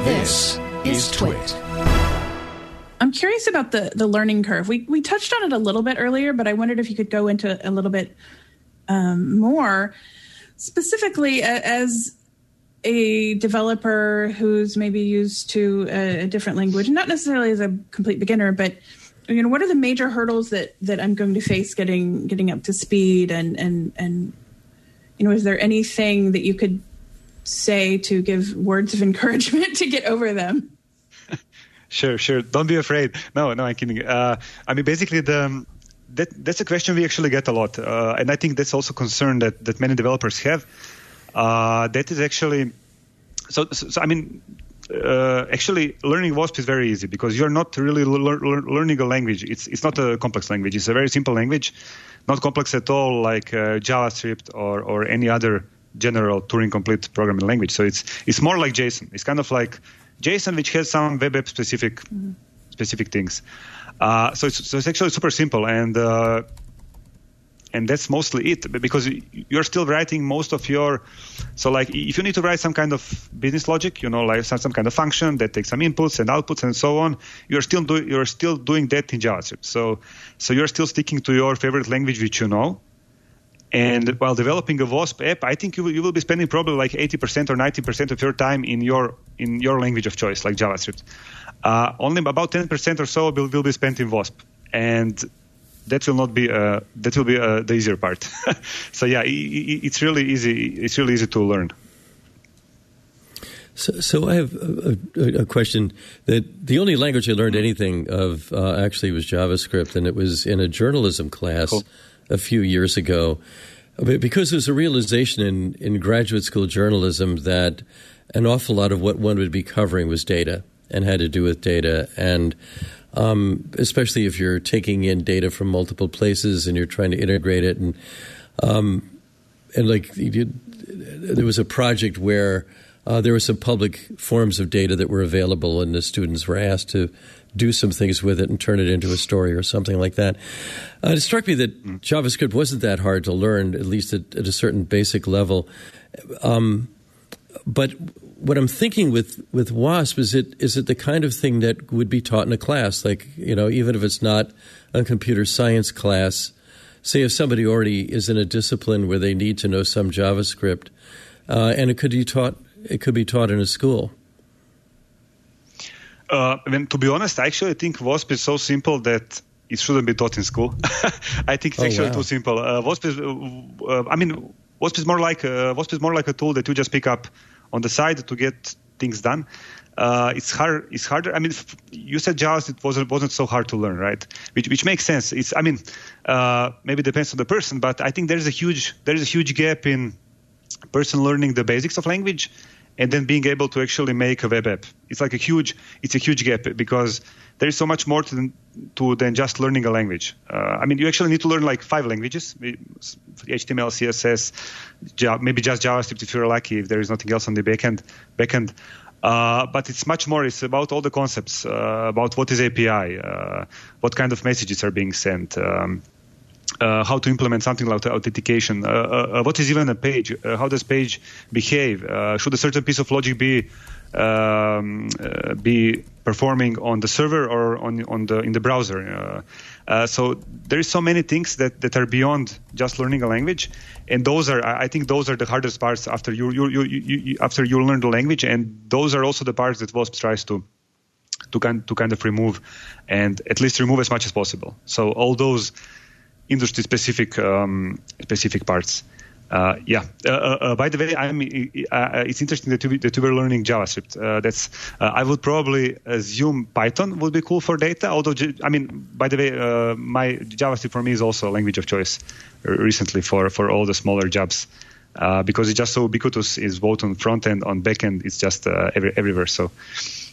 This is Twit. I'm curious about the learning curve. We touched on it a little bit earlier, but I wondered if you could go into a little bit more. Specifically, as a developer who's maybe used to a different language, not necessarily as a complete beginner, but what are the major hurdles that I'm going to face getting up to speed? And is there anything that you could say to give words of encouragement to get over them? Sure. Don't be afraid. No, I'm kidding. Basically, that's a question we actually get a lot, and I think that's also a concern that many developers have. That is actually actually learning WASP is very easy because you're not really learning a language. It's not a complex language. It's a very simple language, not complex at all, like JavaScript or any other general Turing complete programming language. So it's more like JSON. It's kind of like JSON, which has some web app specific things. So it's actually super simple, and that's mostly it, because you're still writing most of your. So like if you need to write some kind of business logic, like some kind of function that takes some inputs and outputs and so on, you're still doing that in JavaScript. So you're still sticking to your favorite language, which you know. And while developing a WASP app, I think you will be spending probably like 80% or 90% of your time in your language of choice, like JavaScript. Only about 10% or so will be spent in WASP, and that will not be that will be the easier part. So yeah, it's really easy. It's really easy to learn. So I have a question. That the only language I learned anything of actually was JavaScript, and it was in a journalism class. Cool. A few years ago, because there's a realization in graduate school journalism that an awful lot of what one would be covering was data and had to do with data, and especially if you're taking in data from multiple places and you're trying to integrate it, and like there was a project where there were some public forms of data that were available, and the students were asked to do some things with it and turn it into a story or something like that. It struck me that JavaScript wasn't that hard to learn, at least at a certain basic level. But what I'm thinking with WASP is it the kind of thing that would be taught in a class, like, even if it's not a computer science class, say if somebody already is in a discipline where they need to know some JavaScript, and it could be taught in a school. To be honest, I actually think WASP is so simple that it shouldn't be taught in school. I think it's actually too simple. WASP is more like a tool that you just pick up on the side to get things done. It's harder. You said JavaScript wasn't so hard to learn, right? Which makes sense. Maybe it depends on the person, but I think there is a huge gap in person learning the basics of language and then being able to actually make a web app. It's a huge gap, because there is so much more than just learning a language. You actually need to learn like 5 languages: HTML, CSS, maybe just JavaScript if you're lucky, if there is nothing else on the backend. But it's much more. It's about all the concepts, about what is API, what kind of messages are being sent, how to implement something like authentication, what is even a page, how does page behave, should a certain piece of logic be performing on the server or in the browser. So there is so many things that are beyond just learning a language, and I think those are the hardest parts after you learn the language, and those are also the parts that WASP tries to kind of remove, and at least remove as much as possible. So all those industry specific parts. By the way, it's interesting that you were learning JavaScript. I would probably assume Python would be cool for data. Although, by the way, my JavaScript for me is also a language of choice recently for all the smaller jobs, because it's just so ubiquitous. It's both on front end, on back end. It's just everywhere. So